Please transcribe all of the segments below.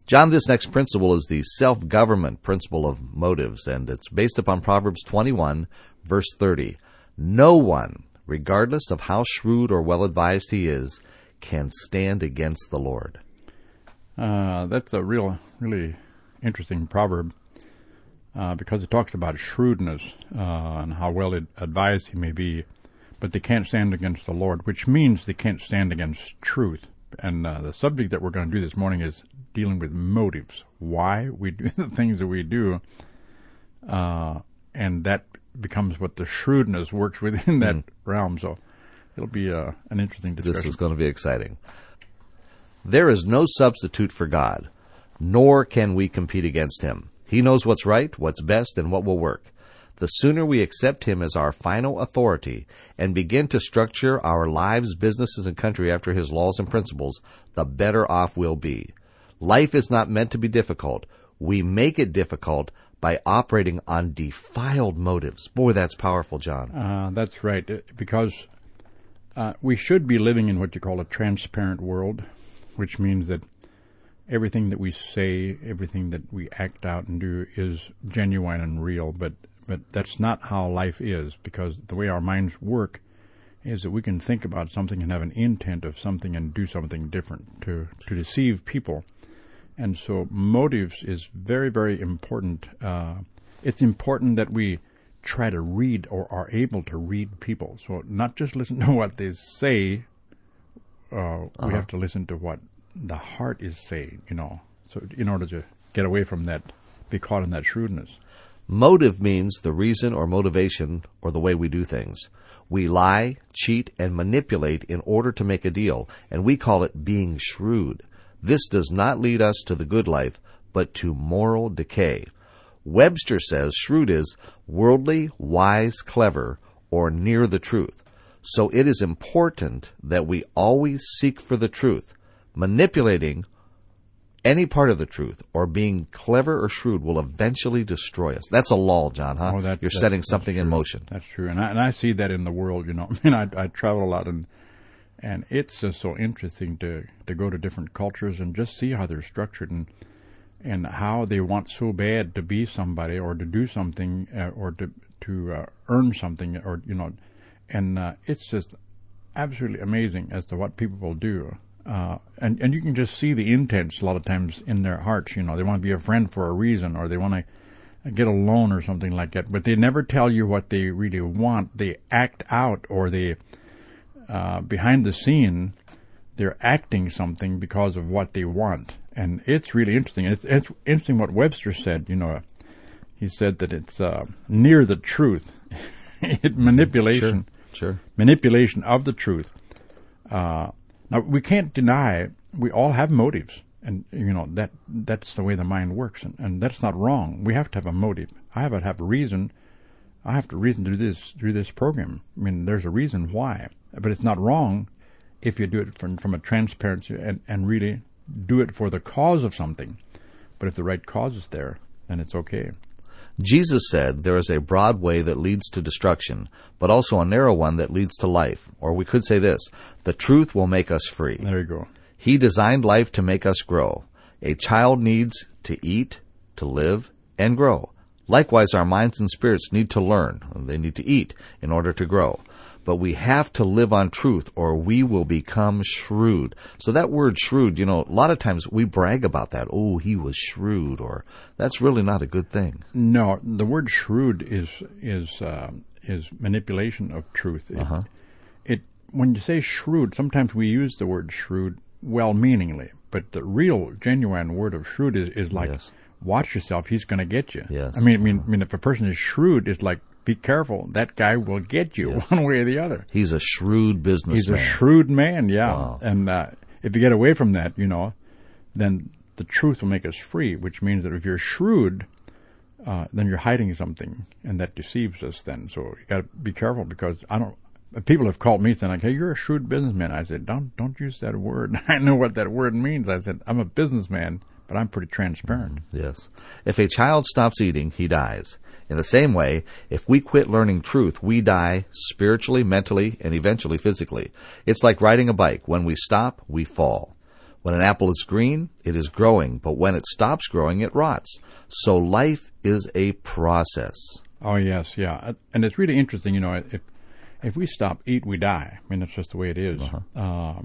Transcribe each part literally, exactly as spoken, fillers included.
John, this next principle is the self-government principle of motives, and it's based upon Proverbs twenty-one, verse thirty. No one, regardless of how shrewd or well-advised he is, can stand against the Lord. Uh, that's a real, really interesting proverb uh, because it talks about shrewdness uh, and how well advised he may be, but they can't stand against the Lord, which means they can't stand against truth. And uh, the subject that we're going to do this morning is dealing with motives, why we do the things that we do, uh, and that becomes what the shrewdness works within that mm. realm. So it'll be uh, an interesting discussion. This is going to be exciting. There is no substitute for God, nor can we compete against him. He knows what's right, what's best, and what will work. The sooner we accept him as our final authority and begin to structure our lives, businesses, and country after his laws and principles, the better off we'll be. Life is not meant to be difficult. We make it difficult by operating on defiled motives. Boy, that's powerful, John. Uh, that's right, because uh, we should be living in what you call a transparent world, which means that everything that we say, everything that we act out and do is genuine and real, but But that's not how life is, because the way our minds work is that we can think about something and have an intent of something and do something different to, to deceive people. And so motives is very, very important. Uh, it's important that we try to read or are able to read people. So not just listen to what they say, uh, uh-huh. we have to listen to what the heart is saying, you know, so in order to get away from that, be caught in that shrewdness. Motive means the reason or motivation or the way we do things. We lie, cheat, and manipulate in order to make a deal, and we call it being shrewd. This does not lead us to the good life, but to moral decay. Webster says shrewd is worldly, wise, clever, or near the truth. So it is important that we always seek for the truth. Manipulating any part of the truth or being clever or shrewd will eventually destroy us. That's a law, John, huh? Oh, that, You're that, setting something in motion. That's true. And I, and I see that in the world, you know. I mean, I, I travel a lot, and and it's just so interesting to, to go to different cultures and just see how they're structured and and how they want so bad to be somebody or to do something uh, or to, to uh, earn something or, you know. And uh, it's just absolutely amazing as to what people will do. Uh, and, and you can just see the intents a lot of times in their hearts. You know, they want to be a friend for a reason, or they want to get a loan or something like that. But they never tell you what they really want. They act out, or they, uh, behind the scene, they're acting something because of what they want. And it's really interesting. It's, it's interesting what Webster said. You know, he said that it's uh, near the truth. it, manipulation, sure, sure. manipulation of the truth. Uh, Now, we can't deny we all have motives, and, you know, that that's the way the mind works, and, and that's not wrong. We have to have a motive. I have to have a reason. I have to reason to do this, do this program. I mean, there's a reason why, but it's not wrong if you do it from, from a transparency and, and really do it for the cause of something. But if the right cause is there, then it's okay. Jesus said there is a broad way that leads to destruction, but also a narrow one that leads to life. Or we could say this, the truth will make us free. There you go. He designed life to make us grow. A child needs to eat, to live, and grow. Likewise, our minds and spirits need to learn. They need to eat in order to grow. But we have to live on truth, or we will become shrewd. So that word shrewd, you know, a lot of times we brag about that. Oh, he was shrewd, or that's really not a good thing. No, the word shrewd is is uh, is manipulation of truth. It, uh-huh. it when you say shrewd, sometimes we use the word shrewd well-meaningly, but the real, genuine word of shrewd is, is like, yes. Watch yourself, he's going to get you. Yes. I mean, I mean, I mean, if a person is shrewd, it's like, be careful, that guy will get you yes. one way or the other. He's a shrewd businessman. He's a shrewd man, yeah. Wow. And uh, if you get away from that, you know, then the truth will make us free, which means that if you're shrewd, uh, then you're hiding something, and that deceives us then. So you got to be careful, because I don't. People have called me saying, like, hey, you're a shrewd businessman. I said, don't don't use that word. I know what that word means. I said, I'm a businessman, but I'm pretty transparent. Yes. If a child stops eating, he dies. In the same way, if we quit learning truth, we die spiritually, mentally, and eventually physically. It's like riding a bike. When we stop, we fall. When an apple is green, it is growing, but when it stops growing, it rots. So life is a process. Oh, yes, yeah. And it's really interesting, you know, if if we stop eat, we die. I mean, that's just the way it is. Uh-huh. Uh,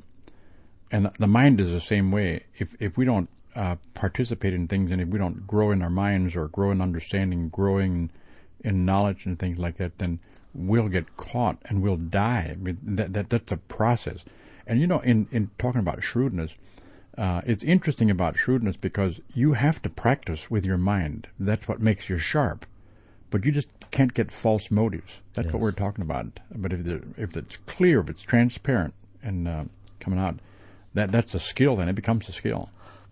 and the mind is the same way. If if we don't uh, participate in things, and if we don't grow in our minds or grow in understanding, growing in knowledge and things like that, then we'll get caught and we'll die. I mean, that, that that's a process. And, you know, in, in talking about shrewdness, uh, it's interesting about shrewdness because you have to practice with your mind. That's what makes you sharp. But you just can't get false motives. That's yes. what we're talking about. But if the, if it's clear, if it's transparent and uh, coming out, that that's a skill, then it becomes a skill.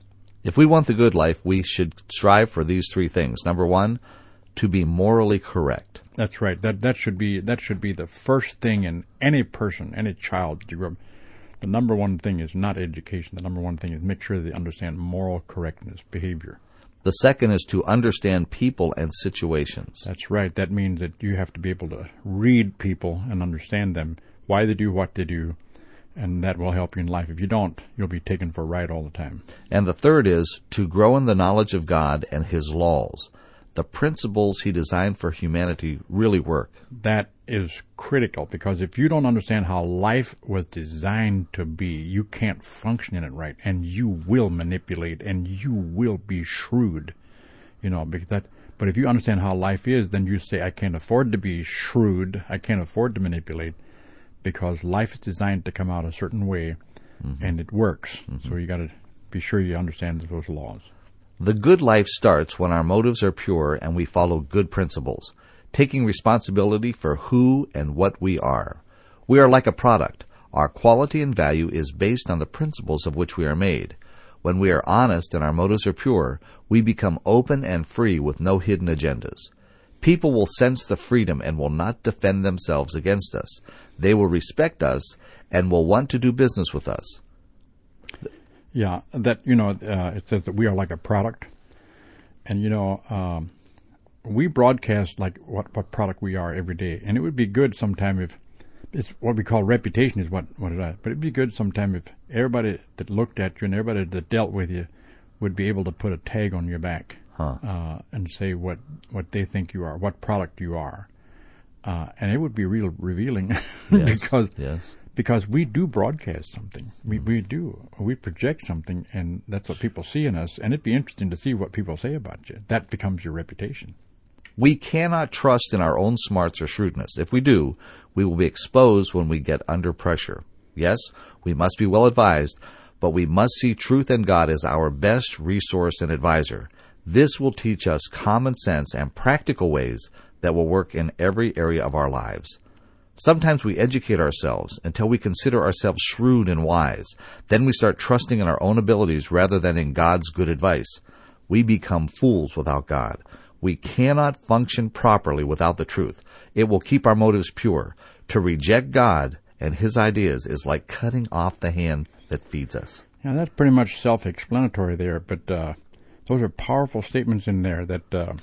If we want the good life, we should strive for these three things. Number one, to be morally correct. That's right. That that should be that should be the first thing in any person, any child. The number one thing is not education. The number one thing is make sure they understand moral correctness, behavior. The second is to understand people and situations. That's right. That means that you have to be able to read people and understand them, why they do what they do, and that will help you in life. If you don't, you'll be taken for a ride all the time. And the third is to grow in the knowledge of God and His laws. The principles He designed for humanity really work. That is critical, because if you don't understand how life was designed to be, you can't function in it right, and you will manipulate, and you will be shrewd. You know, because that. But if you understand how life is, then you say, I can't afford to be shrewd, I can't afford to manipulate, because life is designed to come out a certain way, mm-hmm. and it works. Mm-hmm. So you got to be sure you understand those laws. The good life starts when our motives are pure and we follow good principles, taking responsibility for who and what we are. We are like a product. Our quality and value is based on the principles of which we are made. When we are honest and our motives are pure, we become open and free with no hidden agendas. People will sense the freedom and will not defend themselves against us. They will respect us and will want to do business with us. Yeah, that, you know, uh, it says that we are like a product. And, you know, um, we broadcast like what, what product we are every day. And it would be good sometime if, it's what we call reputation is what, what it is. But it'd be good sometime if everybody that looked at you and everybody that dealt with you would be able to put a tag on your back huh. uh, and say what, what they think you are, what product you are. Uh, and it would be real revealing yes. because yes. Because we do broadcast something. We we do. We project something, and that's what people see in us. And it'd be interesting to see what people say about you. That becomes your reputation. We cannot trust in our own smarts or shrewdness. If we do, we will be exposed when we get under pressure. Yes, we must be well advised, but we must see truth and God as our best resource and advisor. This will teach us common sense and practical ways that will work in every area of our lives. Sometimes we educate ourselves until we consider ourselves shrewd and wise. Then we start trusting in our own abilities rather than in God's good advice. We become fools without God. We cannot function properly without the truth. It will keep our motives pure. To reject God and His ideas is like cutting off the hand that feeds us. Yeah, that's pretty much self-explanatory there, but uh, those are powerful statements in there that uh,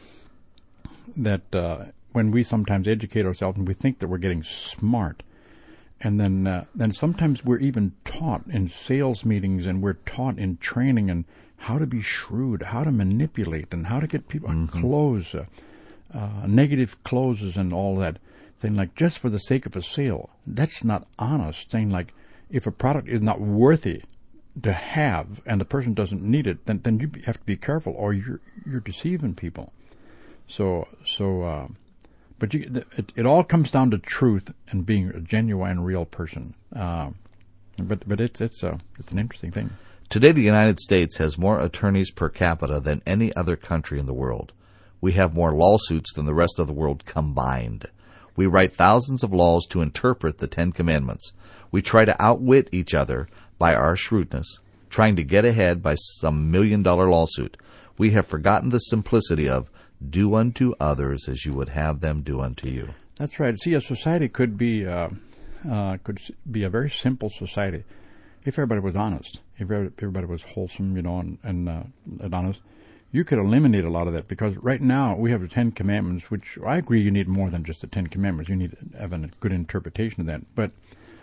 that. Uh, when we sometimes educate ourselves and we think that we're getting smart, and then uh, then sometimes we're even taught in sales meetings and we're taught in training and how to be shrewd, how to manipulate, and how to get people mm-hmm. to close, uh, uh, negative closes and all that. Saying like, just for the sake of a sale, that's not honest. Saying like, if a product is not worthy to have and the person doesn't need it, then then you have to be careful, or you're you're deceiving people. So so. Uh, But you, it, it all comes down to truth and being a genuine, real person. Uh, but but it's it's a it's an interesting thing. Today, the United States has more attorneys per capita than any other country in the world. We have more lawsuits than the rest of the world combined. We write thousands of laws to interpret the Ten Commandments. We try to outwit each other by our shrewdness, trying to get ahead by some million-dollar lawsuit. We have forgotten the simplicity of do unto others as you would have them do unto you. That's right. See, a society could be uh, uh, could be a very simple society if everybody was honest, if everybody was wholesome, you know, and, and, uh, and honest. You could eliminate a lot of that, because right now we have the Ten Commandments, which I agree you need more than just the Ten Commandments. You need to have a good interpretation of that. But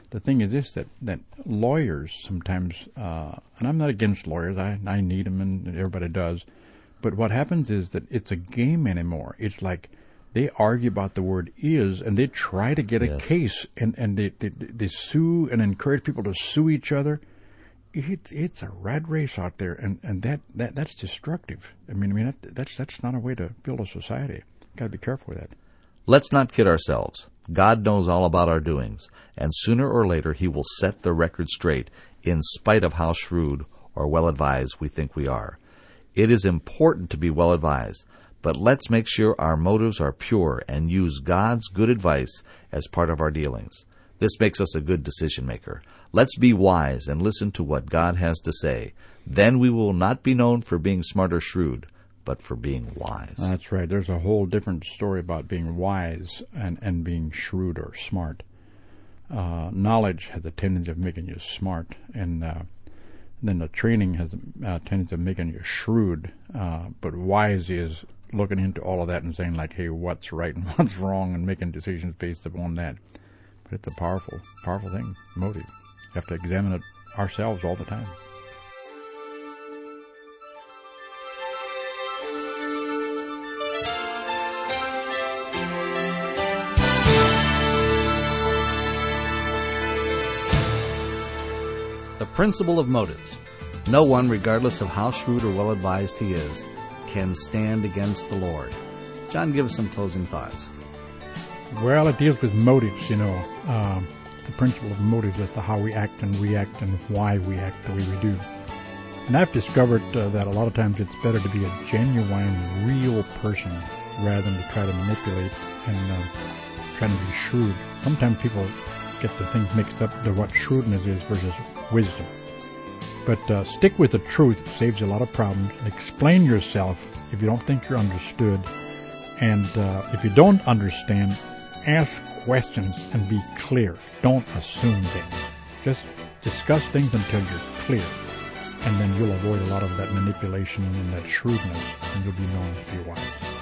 the thing is this, that, that lawyers sometimes, uh, and I'm not against lawyers, I, I need them and everybody does, but what happens is that it's a game anymore. It's like they argue about the word is, and they try to get a Yes. case, and, and they, they they sue and encourage people to sue each other. It's it's a rat race out there, and, and that, that that's destructive. I mean, I mean that, that's that's not a way to build a society. Got to be careful with that. Let's not kid ourselves. God knows all about our doings, and sooner or later he will set the record straight, in spite of how shrewd or well-advised we think we are. It is important to be well-advised, but let's make sure our motives are pure and use God's good advice as part of our dealings. This makes us a good decision-maker. Let's be wise and listen to what God has to say. Then we will not be known for being smart or shrewd, but for being wise. That's right. There's a whole different story about being wise and, and being shrewd or smart. Uh, knowledge has a tendency of making you smart, and uh, then the training has a tendency of making you shrewd. Uh, but wise is looking into all of that and saying, like, hey, what's right and what's wrong, and making decisions based upon that. But it's a powerful, powerful thing, motive. You have to examine it ourselves all the time. The principle of motives. No one, regardless of how shrewd or well-advised he is, can stand against the Lord. John, give us some closing thoughts. Well, it deals with motives, you know, um, the principle of motives as to how we act and react and why we act the way we do. And I've discovered uh, that a lot of times it's better to be a genuine, real person rather than to try to manipulate and uh, trying to be shrewd. Sometimes people get the things mixed up to what shrewdness is versus wisdom. But uh, stick with the truth. It saves you a lot of problems. Explain yourself if you don't think you're understood. And uh, if you don't understand, ask questions and be clear. Don't assume things. Just discuss things until you're clear. And then you'll avoid a lot of that manipulation and that shrewdness, and you'll be known to be wise.